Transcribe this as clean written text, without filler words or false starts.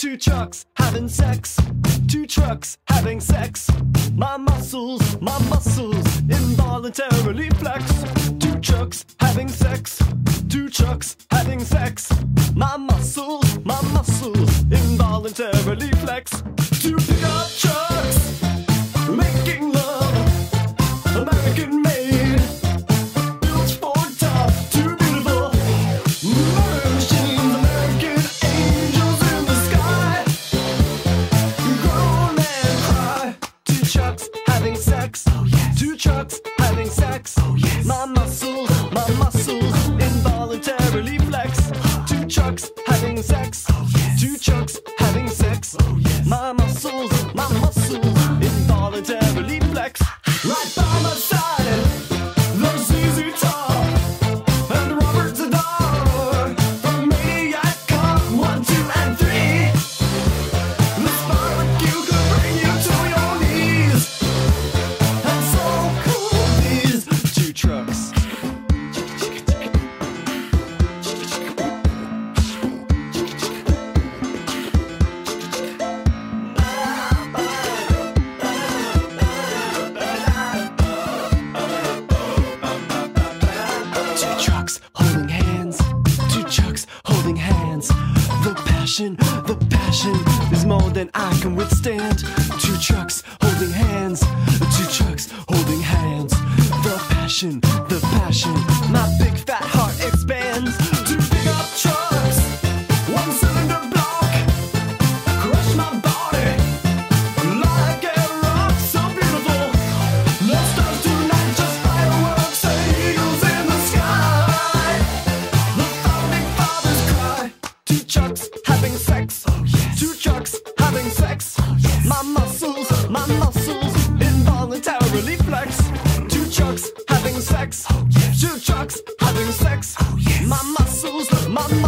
Two trucks having sex. Two trucks having sex. My muscles involuntarily flex. Two trucks having sex. Two trucks having sex. My muscles involuntarily flex. Two pickup trucks making love, American made, built for tough, too beautiful. Murder machines, American angels in the sky. Grown men cry. Two trucks having sex. Oh yes. Two trucks having sex. Oh yes. My muscles involuntarily flex. Two trucks having sex. Oh yes. Two trucks having sex. Oh yes. My muscles involuntarily flex. Right by my side, there's ZZ Top and Robert Zadar. The Maniac Cop 1, 2, and 3. This barbecue could bring you to your knees. And so cool these two trucks. Two trucks holding hands. Two trucks holding hands. The passion is more than I can withstand. Two trucks holding hands. Two trucks holding hands. The passion, my big fat heart expands. Two pickup trucks, one cylinder block, crush my body like a rock, so beautiful. No stars tonight, just fireworks and eagles in the sky. The founding fathers cry. Two trucks having sex. Oh yes. Two trucks having sex. Oh yes. My muscles involuntarily flex. Two trucks having sex. Oh yes. Two trucks having sex. Oh yes. My muscles